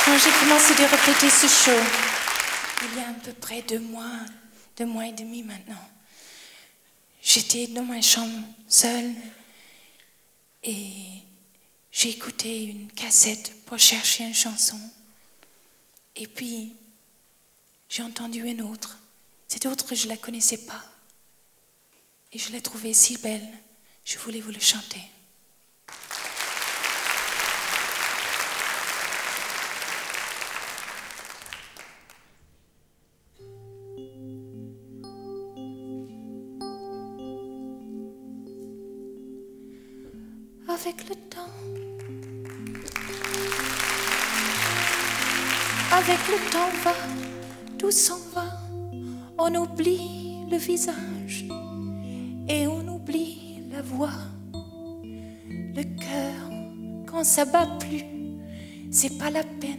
Quand j'ai commencé de répéter ce show, il y a à peu près 2 mois et demi maintenant, j'étais dans ma chambre seule et j'ai écouté une cassette pour chercher une chanson. Et puis, j'ai entendu une autre. Cette autre, je ne la connaissais pas. Et je l'ai trouvée si belle, je voulais vous le chanter. Avec le temps va, tout s'en va, on oublie le visage et on oublie la voix. Le cœur, quand ça bat plus, c'est pas la peine.